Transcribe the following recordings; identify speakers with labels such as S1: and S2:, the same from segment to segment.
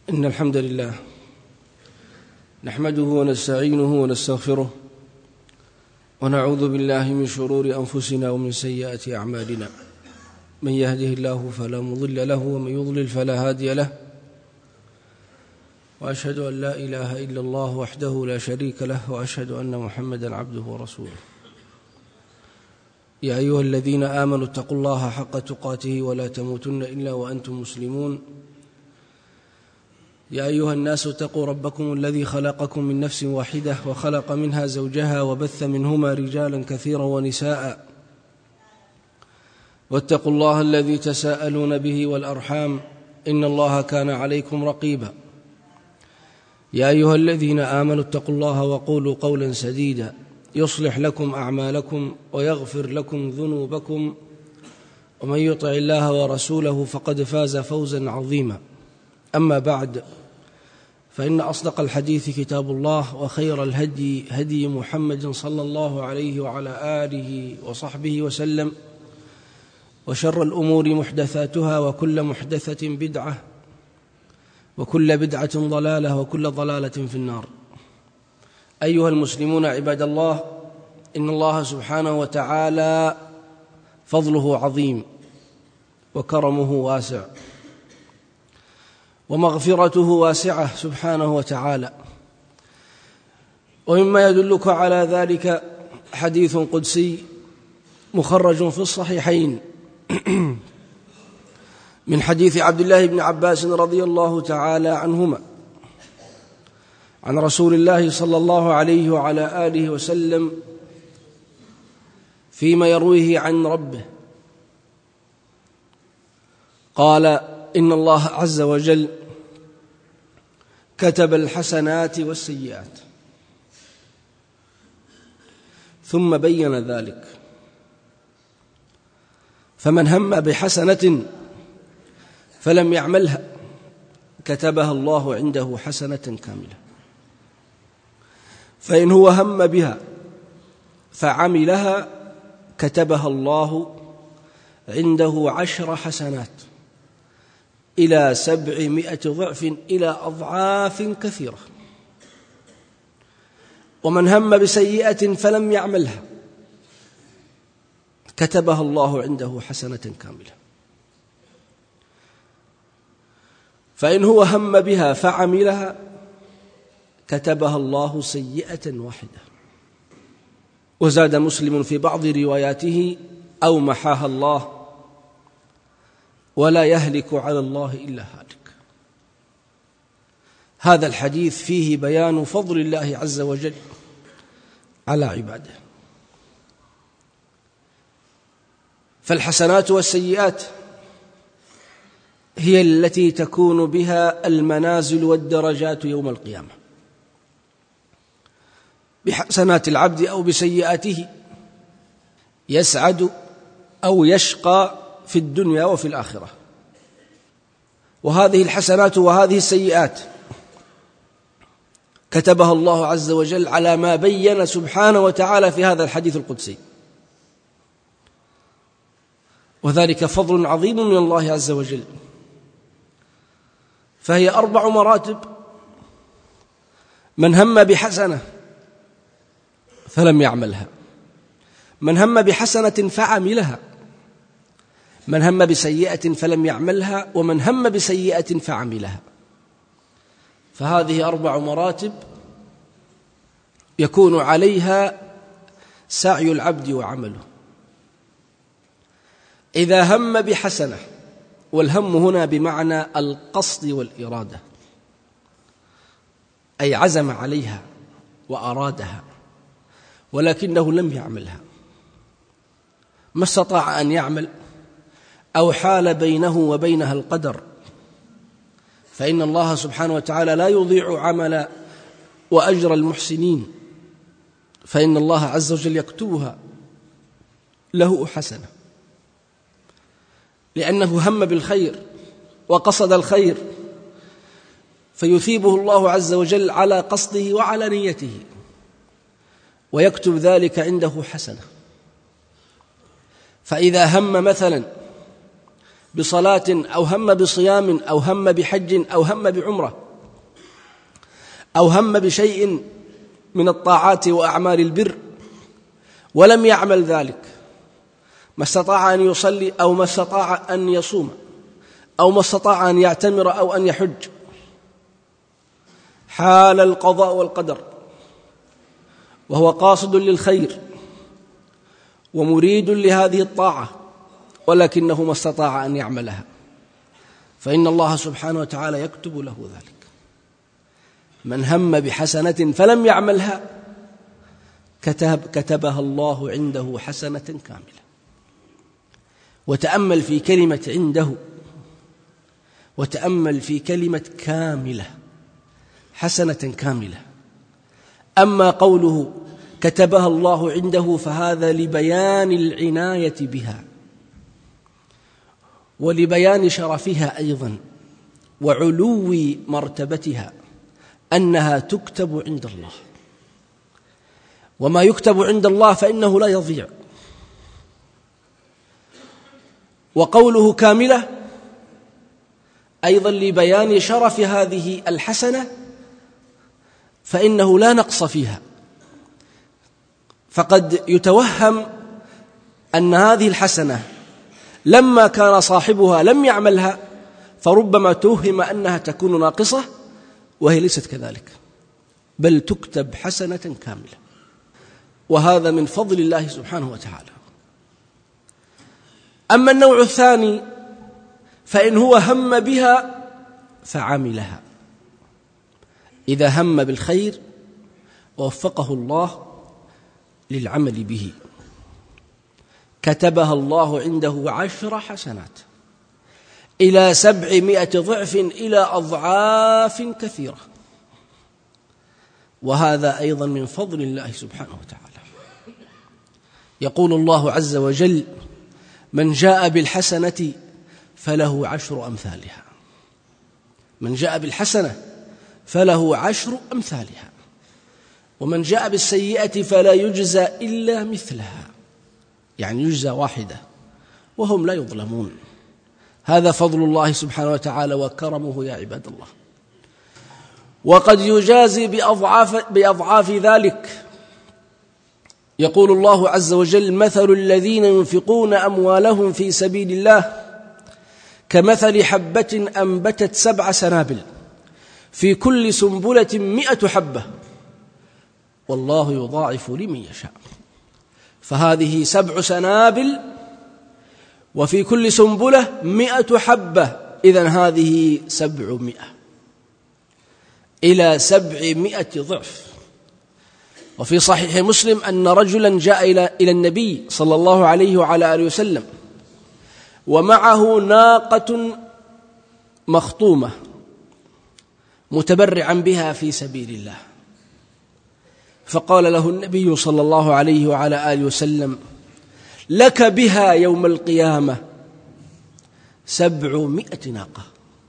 S1: إن الحمد لله نحمده ونستعينه ونستغفره ونعوذ بالله من شرور أنفسنا ومن سيئات أعمالنا. من يهده الله فلا مضل له ومن يضلل فلا هادي له، وأشهد أن لا إله إلا الله وحده لا شريك له، وأشهد أن محمدا عبده ورسوله. يا أيها الذين آمنوا اتقوا الله حق تقاته ولا تموتن إلا وأنتم مسلمون. يا أيها الناس اتقوا ربكم الذي خلقكم من نفس واحدة وخلق منها زوجها وبث منهما رجالا كثيرا ونساء، واتقوا الله الذي تساءلون به والأرحام إن الله كان عليكم رقيبا. يا أيها الذين آمنوا اتقوا الله وقولوا قولا سديدا يصلح لكم أعمالكم ويغفر لكم ذنوبكم، ومن يطع الله ورسوله فقد فاز فوزا عظيما. أما بعد، فإن أصدق الحديث كتاب الله، وخير الهدي هدي محمد صلى الله عليه وعلى آله وصحبه وسلم، وشر الأمور محدثاتها، وكل محدثة بدعة، وكل بدعة ضلالة، وكل ضلالة في النار. أيها المسلمون عباد الله، إن الله سبحانه وتعالى فضله عظيم وكرمه واسع ومغفرته واسعة سبحانه وتعالى. ومما يدلك على ذلك حديث قدسي مخرج في الصحيحين من حديث عبد الله بن عباس رضي الله تعالى عنهما عن رسول الله صلى الله عليه وعلى آله وسلم فيما يرويه عن ربه قال: إن الله عز وجل كتب الحسنات والسيئات، ثم بين ذلك، فمن هم بحسنة فلم يعملها كتبها الله عنده حسنة كاملة، فإن هو هم بها فعملها كتبها الله عنده 10 حسنات إلى 700 ضعف، إلى أضعاف كثيرة. ومن هم بسيئة فلم يعملها كتبها الله عنده حسنة كاملة، فإن هو هم بها فعملها كتبها الله سيئة واحدة. وزاد مسلم في بعض رواياته: أو محاها الله، ولا يهلك على الله إلا هالك. هذا الحديث فيه بيان فضل الله عز وجل على عباده. فالحسنات والسيئات هي التي تكون بها المنازل والدرجات يوم القيامة، بحسنات العبد أو بسيئاته يسعد أو يشقى في الدنيا وفي الآخرة. وهذه الحسنات وهذه السيئات كتبها الله عز وجل على ما بين سبحانه وتعالى في هذا الحديث القدسي، وذلك فضل عظيم من الله عز وجل. فهي 4 مراتب: من هم بحسنة فلم يعملها، من هم بحسنة فعملها، من هم بسيئة فلم يعملها، ومن هم بسيئة فعملها. فهذه 4 مراتب يكون عليها سعي العبد وعمله. إذا هم بحسنة، والهم هنا بمعنى القصد والإرادة، أي عزم عليها وأرادها ولكنه لم يعملها، ما استطاع أن يعمل، أو حال بينه وبينها القدر، فإن الله سبحانه وتعالى لا يضيع عمل وأجر المحسنين، فإن الله عز وجل يكتبها له حسنة، لأنه هم بالخير وقصد الخير، فيثيبه الله عز وجل على قصده وعلى نيته، ويكتب ذلك عنده حسنة. فإذا هم مثلا بصلاة أو هم بصيام أو هم بحج أو هم بعمرة أو هم بشيء من الطاعات وأعمال البر ولم يعمل ذلك، ما استطاع أن يصلي أو ما استطاع أن يصوم أو ما استطاع أن يعتمر أو أن يحج، حال القضاء والقدر وهو قاصد للخير ومريد لهذه الطاعة ولكنه ما استطاع أن يعملها، فإن الله سبحانه وتعالى يكتب له ذلك. من هم بحسنة فلم يعملها كتبها الله عنده حسنة كاملة. وتأمل في كلمة عنده، وتأمل في كلمة كاملة، حسنة كاملة. أما قوله كتبها الله عنده فهذا لبيان العناية بها ولبيان شرفها أيضا وعلو مرتبتها، أنها تكتب عند الله، وما يكتب عند الله فإنه لا يضيع. وقوله كاملة أيضا لبيان شرف هذه الحسنة، فإنه لا نقص فيها. فقد يتوهم أن هذه الحسنة لما كان صاحبها لم يعملها فربما توهم أنها تكون ناقصة، وهي ليست كذلك، بل تكتب حسنة كاملة، وهذا من فضل الله سبحانه وتعالى. أما النوع الثاني فإن هو هم بها فعملها، إذا هم بالخير ووفقه الله للعمل به كتبها الله عنده 10 حسنات إلى 700 ضعف إلى أضعاف كثيرة، وهذا أيضا من فضل الله سبحانه وتعالى. يقول الله عز وجل: من جاء بالحسنة فله 10 أمثالها. من جاء بالحسنة فله 10 أمثالها، ومن جاء بالسيئة فلا يجزى إلا مثلها، يعني يجزى واحدة وهم لا يظلمون. هذا فضل الله سبحانه وتعالى وكرمه يا عباد الله. وقد يجازي بأضعاف ذلك. يقول الله عز وجل: مثل الذين ينفقون أموالهم في سبيل الله كمثل حبة أنبتت 7 سنابل في كل سنبلة 100 حبة والله يضاعف لمن يشاء. فهذه 7 سنابل وفي كل سنبلة 100 حبة، إذن هذه 700 إلى 700 ضعف. وفي صحيح مسلم أن رجلا جاء إلى النبي صلى الله عليه وعلى آله وسلم ومعه ناقة مخطومة متبرعا بها في سبيل الله، فقال له النبي صلى الله عليه وعلى آله وسلم: لك بها يوم القيامة 700 ناقة،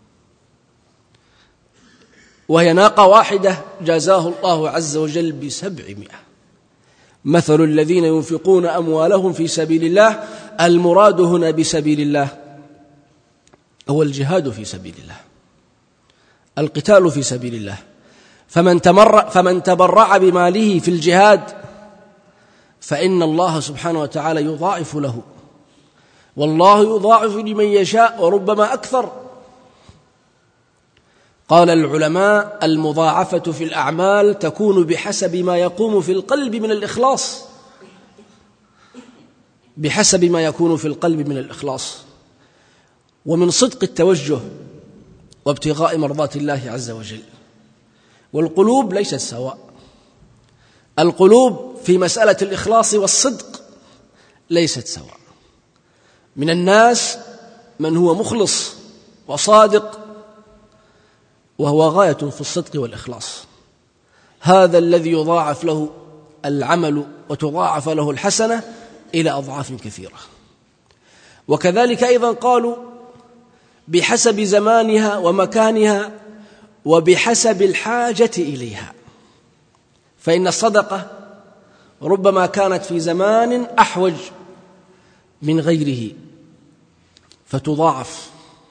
S1: وهي ناقة واحدة جازاه الله عز وجل 700. مثل الذين ينفقون أموالهم في سبيل الله، المراد هنا بسبيل الله هو الجهاد في سبيل الله، القتال في سبيل الله. فمن تبرع بماله في الجهاد فإن الله سبحانه وتعالى يضاعف له، والله يضاعف لمن يشاء وربما أكثر. قال العلماء: المضاعفة في الأعمال تكون بحسب ما يقوم في القلب من الإخلاص، بحسب ما يكون في القلب من الإخلاص ومن صدق التوجه وابتغاء مرضات الله عز وجل. والقلوب ليست سواء، القلوب في مسألة الإخلاص والصدق ليست سواء. من الناس من هو مخلص وصادق وهو غاية في الصدق والإخلاص، هذا الذي يضاعف له العمل وتضاعف له الحسنة إلى أضعاف كثيرة. وكذلك أيضا قالوا بحسب زمانها ومكانها وبحسب الحاجة إليها، فإن الصدقة ربما كانت في زمان أحوج من غيره، فتضاعف.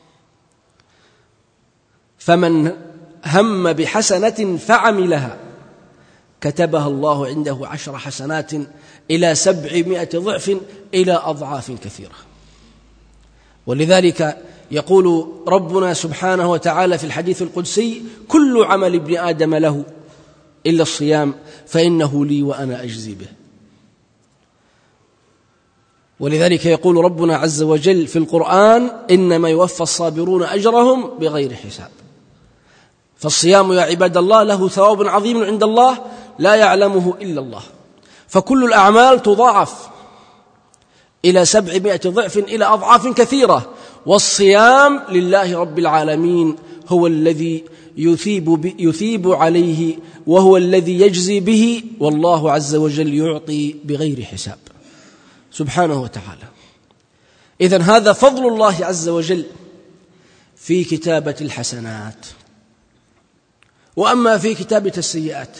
S1: فمن هم بحسنة فعملها كتبها الله عنده 10 حسنات إلى 700 ضعف إلى أضعاف كثيرة. ولذلك يقول ربنا سبحانه وتعالى في الحديث القدسي: كل عمل ابن آدم له إلا الصيام فإنه لي وأنا أجزي به. ولذلك يقول ربنا عز وجل في القرآن: إنما يوفى الصابرون أجرهم بغير حساب. فالصيام يا عباد الله له ثواب عظيم عند الله لا يعلمه إلا الله، فكل الأعمال تضاعف إلى 700 ضعف إلى أضعاف كثيرة. والصيام لله رب العالمين هو الذي يثيب عليه وهو الذي يجزي به، والله عز وجل يعطي بغير حساب سبحانه وتعالى. إذن هذا فضل الله عز وجل في كتابة الحسنات. وأما في كتابة السيئات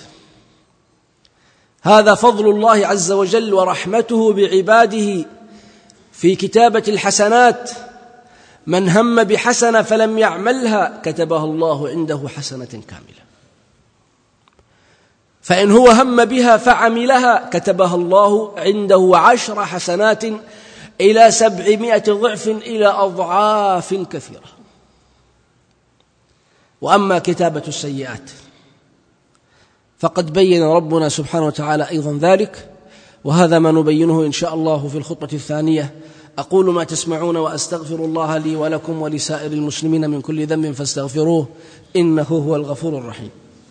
S1: هذا فضل الله عز وجل ورحمته بعباده في كتابة الحسنات. من هم بحسنة فلم يعملها كتبها الله عنده حسنة كاملة. فإن هو هم بها فعملها كتبها الله عنده 10 حسنات إلى 700 ضعف إلى أضعاف كثيرة. وأما كتابة السيئات فقد بين ربنا سبحانه وتعالى أيضا ذلك، وهذا ما نبينه إن شاء الله في الخطبة الثانية. أقول ما تسمعون وأستغفر الله لي ولكم ولسائر المسلمين من كل ذنب فاستغفروه إنه هو الغفور الرحيم.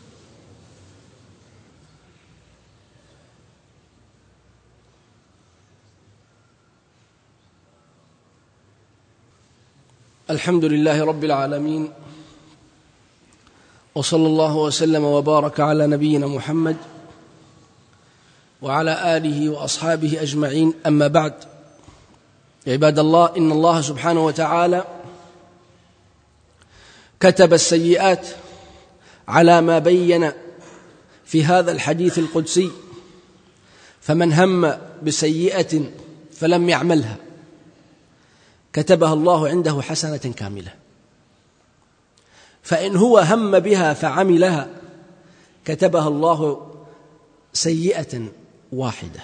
S1: الحمد لله رب العالمين، وصلى الله وسلم وبارك على نبينا محمد وعلى آله وأصحابه أجمعين. أما بعد، عباد الله، إن الله سبحانه وتعالى كتب السيئات على ما بين في هذا الحديث القدسي: فمن هم بسيئة فلم يعملها كتبها الله عنده حسنة كاملة. فإن هو هم بها فعملها كتبها الله سيئة واحدة.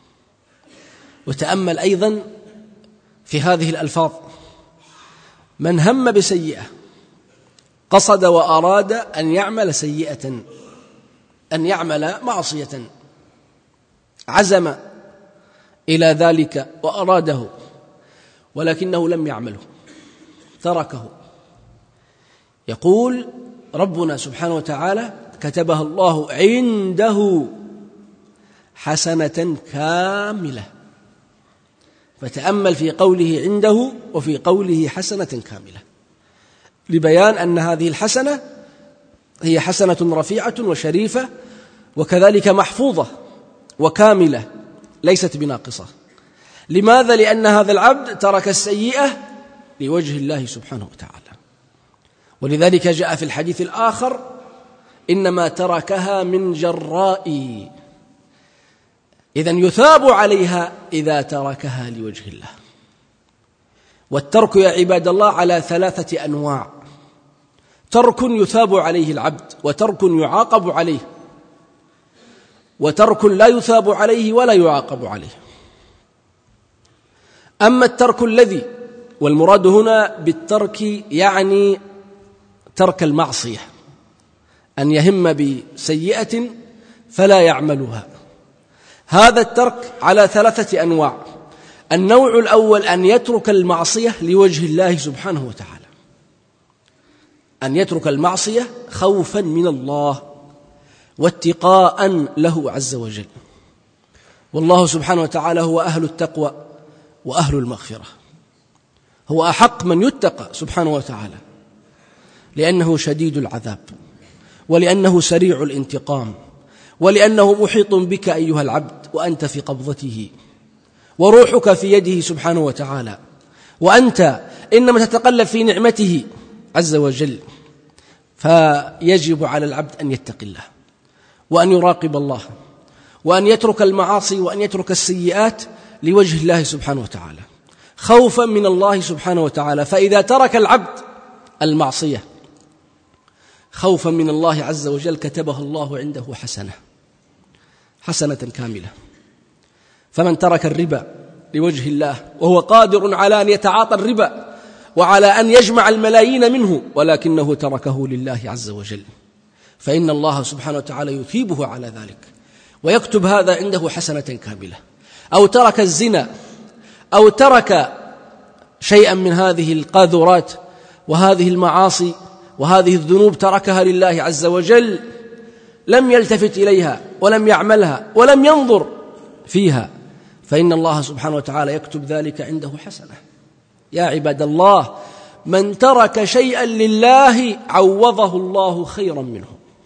S1: وتأمل أيضا في هذه الألفاظ: من هم بسيئة، قصد وأراد أن يعمل سيئة، أن يعمل معصية، عزم إلى ذلك وأراده، ولكنه لم يعمله، تركه. يقول ربنا سبحانه وتعالى: كتبها الله عنده حسنة كاملة. فتأمل في قوله عنده وفي قوله حسنة كاملة، لبيان أن هذه الحسنة هي حسنة رفيعة وشريفة، وكذلك محفوظة وكاملة ليست بناقصة. لماذا؟ لأن هذا العبد ترك السيئة لوجه الله سبحانه وتعالى. ولذلك جاء في الحديث الآخر: إنما تركها من جرائي. إذن يثاب عليها إذا تركها لوجه الله. والترك يا عباد الله على 3 أنواع: ترك يثاب عليه العبد، وترك يعاقب عليه، وترك لا يثاب عليه ولا يعاقب عليه. أما الترك الذي، والمراد هنا بالترك يعني ترك المعصية، أن يهم بسيئة فلا يعملها، هذا الترك على 3 أنواع. النوع الأول أن يترك المعصية لوجه الله سبحانه وتعالى، أن يترك المعصية خوفا من الله واتقاء له عز وجل. والله سبحانه وتعالى هو أهل التقوى وأهل المغفرة، هو أحق من يتقى سبحانه وتعالى، لأنه شديد العذاب، ولأنه سريع الانتقام، ولأنه محيط بك أيها العبد وأنت في قبضته، وروحك في يده سبحانه وتعالى، وأنت إنما تتقلب في نعمته عز وجل. فيجب على العبد أن يتقي الله، وأن يراقب الله، وأن يترك المعاصي، وأن يترك السيئات لوجه الله سبحانه وتعالى. خوفا من الله سبحانه وتعالى. فإذا ترك العبد المعصية خوفا من الله عز وجل كتبها الله عنده حسنة كاملة. فمن ترك الربا لوجه الله وهو قادر على أن يتعاطى الربا وعلى أن يجمع الملايين منه ولكنه تركه لله عز وجل، فإن الله سبحانه وتعالى يثيبه على ذلك ويكتب هذا عنده حسنة كاملة. أو ترك الزنا أو ترك شيئا من هذه القاذورات وهذه المعاصي وهذه الذنوب، تركها لله عز وجل، لم يلتفت إليها ولم يعملها ولم ينظر فيها، فإن الله سبحانه وتعالى يكتب ذلك عنده حسنة. يا عباد الله، من ترك شيئا لله عوضه الله خيرا منه.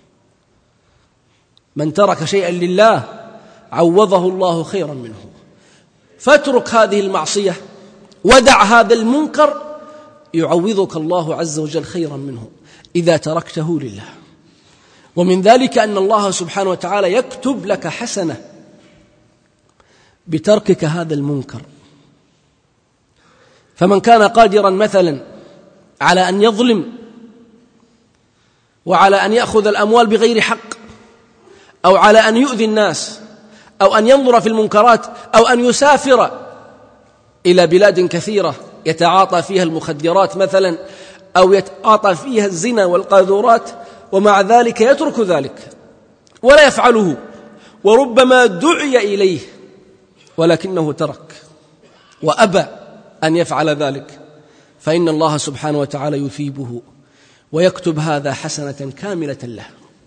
S1: من ترك شيئا لله عوضه الله خيرا منه. فاترك هذه المعصية ودع هذا المنكر يعوضك الله عز وجل خيرا منه إذا تركته لله. ومن ذلك أن الله سبحانه وتعالى يكتب لك حسنة بتركك هذا المنكر. فمن كان قادرا مثلا على أن يظلم وعلى أن يأخذ الأموال بغير حق، أو على أن يؤذي الناس، أو أن ينظر في المنكرات، أو أن يسافر إلى بلاد كثيرة يتعاطى فيها المخدرات مثلا، أو يتعاطى فيها الزنا والقاذورات، ومع ذلك يترك ذلك ولا يفعله، وربما دعي إليه ولكنه ترك وأبى أن يفعل ذلك، فإن الله سبحانه وتعالى يثيبه ويكتب هذا حسنة كاملة له.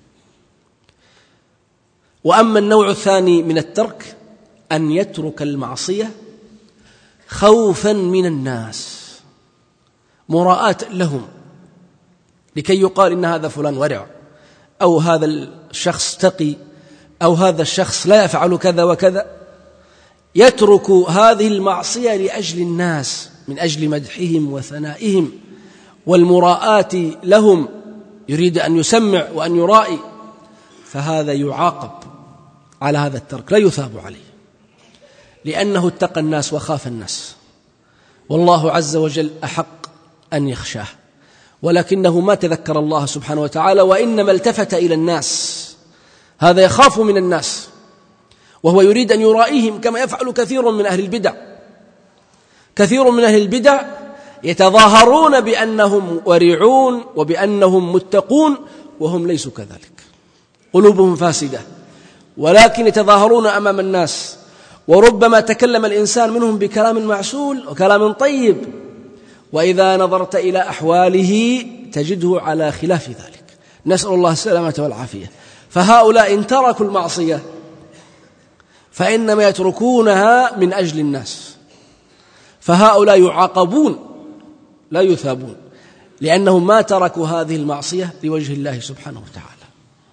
S1: وأما النوع الثاني من الترك أن يترك المعصية خوفا من الناس، مراءة لهم، لكي يقال إن هذا فلان ورع، أو هذا الشخص تقي، أو هذا الشخص لا يفعل كذا وكذا. يترك هذه المعصية لأجل الناس، من أجل مدحهم وثنائهم والمراءة لهم، يريد أن يسمع وأن يرائي، فهذا يعاقب على هذا الترك، لا يثاب عليه، لأنه اتقى الناس وخاف الناس، والله عز وجل أحق أن يخشاه، ولكنه ما تذكر الله سبحانه وتعالى، وإنما التفت إلى الناس. هذا يخاف من الناس وهو يريد أن يرائيهم، كما يفعل كثير من أهل البدع. كثير من أهل البدع يتظاهرون بأنهم ورعون وبأنهم متقون وهم ليسوا كذلك، قلوبهم فاسدة، ولكن يتظاهرون أمام الناس، وربما تكلم الإنسان منهم بكلام معسول وكلام طيب، وإذا نظرت إلى أحواله تجده على خلاف ذلك. نسأل الله السلامة والعافية. فهؤلاء إن تركوا المعصية فإنما يتركونها من أجل الناس، فهؤلاء يعاقبون لا يثابون، لأنهم ما تركوا هذه المعصية لوجه الله سبحانه وتعالى.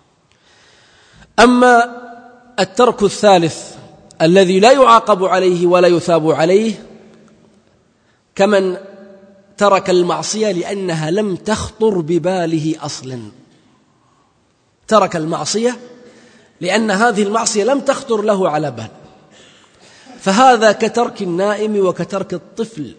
S1: أما الترك الثالث الذي لا يعاقب عليه ولا يثاب عليه، كمن ترك المعصية لأنها لم تخطر بباله أصلا. ترك المعصية لأن هذه المعصية لم تخطر له على بال، فهذا كترك النائم وكترك الطفل.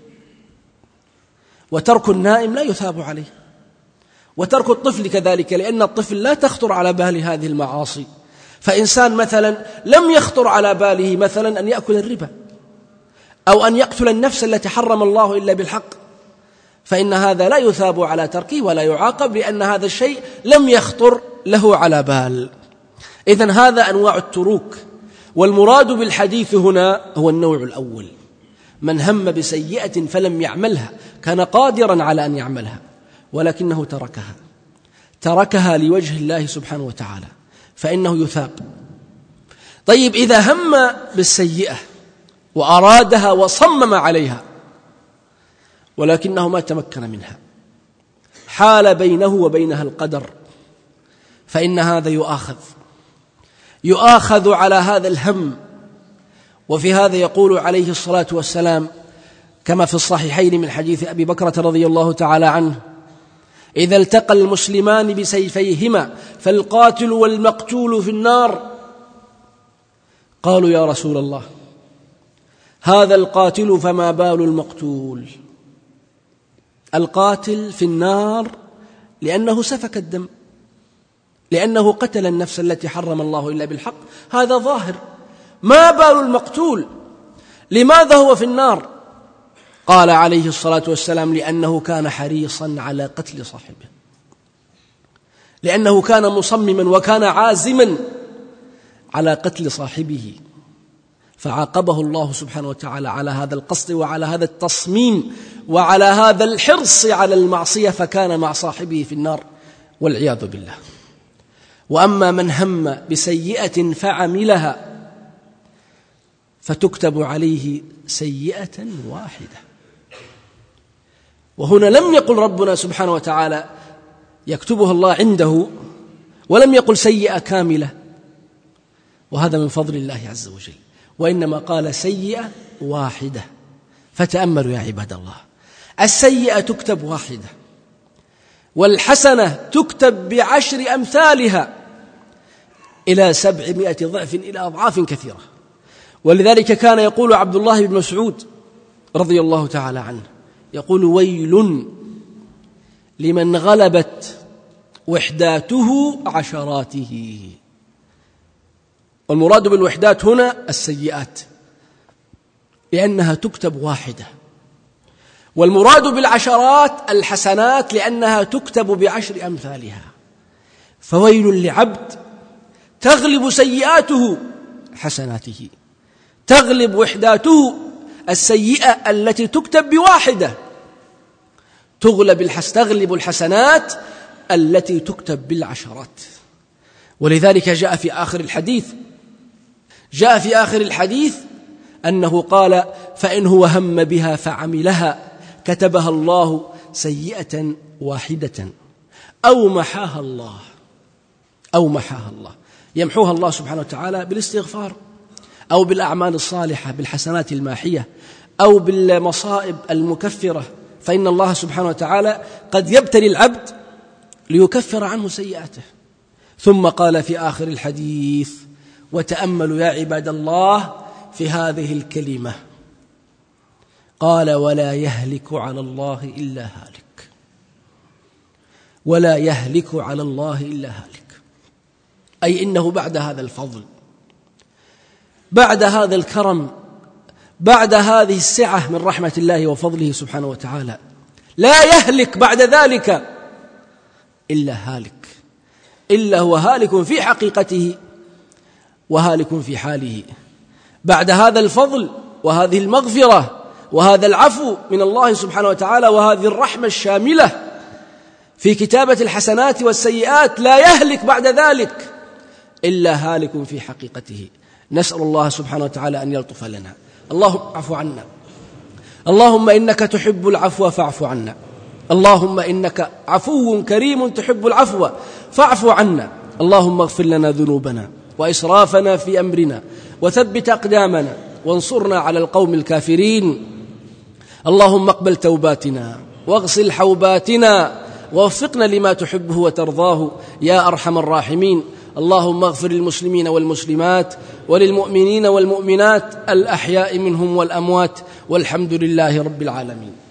S1: وترك النائم لا يثاب عليه، وترك الطفل كذلك، لأن الطفل لا تخطر على باله هذه المعاصي. فإنسان مثلا لم يخطر على باله مثلا أن يأكل الربا أو أن يقتل النفس التي حرم الله إلا بالحق، فإن هذا لا يثاب على تركه ولا يعاقب، لأن هذا الشيء لم يخطر له على بال. إذن هذا أنواع التروك، والمراد بالحديث هنا هو النوع الأول، من هم بسيئة فلم يعملها، كان قادرا على أن يعملها ولكنه تركها لوجه الله سبحانه وتعالى، فإنه يثاب. طيب، إذا هم بالسيئة وأرادها وصمم عليها ولكنه ما تمكن منها، حال بينه وبينها القدر، فإن هذا يؤاخذ على هذا الهم. وفي هذا يقول عليه الصلاة والسلام كما في الصحيحين من حديث أبي بكرة رضي الله تعالى عنه: إذا التقى المسلمان بسيفيهما فالقاتل والمقتول في النار. قالوا: يا رسول الله، هذا القاتل فما بال المقتول. القاتل في النار لأنه سفك الدم، لأنه قتل النفس التي حرم الله إلا بالحق، هذا ظاهر. ما بال المقتول؟ لماذا هو في النار؟ قال عليه الصلاة والسلام: لأنه كان حريصا على قتل صاحبه، لأنه كان مصمما وكان عازما على قتل صاحبه، فعاقبه الله سبحانه وتعالى على هذا القصد وعلى هذا التصميم وعلى هذا الحرص على المعصية، فكان مع صاحبه في النار والعياذ بالله. وأما من هم بسيئة فعملها فتكتب عليه سيئة واحدة. وهنا لم يقل ربنا سبحانه وتعالى يكتبها الله عنده، ولم يقل سيئة كاملة، وهذا من فضل الله عز وجل، وإنما قال سيئة واحدة. فتأملوا يا عباد الله، السيئة تكتب واحدة، والحسنة تكتب ب10 أمثالها إلى 700 ضعف، إلى أضعاف كثيرة. ولذلك كان يقول عبد الله بن مسعود رضي الله تعالى عنه، يقول: ويل لمن غلبت وحداته عشراته. والمراد بالوحدات هنا السيئات، لأنها تكتب واحدة، والمراد بالعشرات الحسنات، لأنها تكتب ب10 أمثالها. فويل لعبد تغلب سيئاته حسناته، تغلب وحداته السيئة التي تكتب ب1، تغلب الحسنات التي تكتب بالعشرات. ولذلك جاء في آخر الحديث أنه قال: فإن هو هم بها فعملها كتبها الله سيئة واحدة أو محاها الله. يمحوها الله سبحانه وتعالى بالاستغفار، أو بالأعمال الصالحة بالحسنات الماحية، أو بالمصائب المكفرة، فإن الله سبحانه وتعالى قد يبتلي العبد ليكفر عنه سيئاته. ثم قال في آخر الحديث: وتأملوا يا عباد الله في هذه الكلمة، قال: ولا يهلك على الله إلا هالك. ولا يهلك على الله إلا هالك، أي إنه بعد هذا الفضل، بعد هذا الكرم، بعد هذه السعة من رحمة الله وفضله سبحانه وتعالى، لا يهلك بعد ذلك إلا هالك، إلا هو هالك في حقيقته وهالك في حاله. بعد هذا الفضل وهذه المغفرة وهذا العفو من الله سبحانه وتعالى وهذه الرحمة الشاملة في كتابة الحسنات والسيئات، لا يهلك بعد ذلك إلا هالك في حقيقته. نسأل الله سبحانه وتعالى أن يلطف لنا. اللهم اعف عنا، اللهم إنك تحب العفو فاعف عنا، اللهم إنك عفو كريم تحب العفو فاعف عنا. اللهم اغفر لنا ذنوبنا وإسرافنا في أمرنا وثبت أقدامنا وانصرنا على القوم الكافرين. اللهم اقبل توباتنا واغسل حوباتنا ووفقنا لما تحبه وترضاه يا أرحم الراحمين. اللهم اغفر للمسلمين والمسلمات وللمؤمنين والمؤمنات الأحياء منهم والأموات، والحمد لله رب العالمين.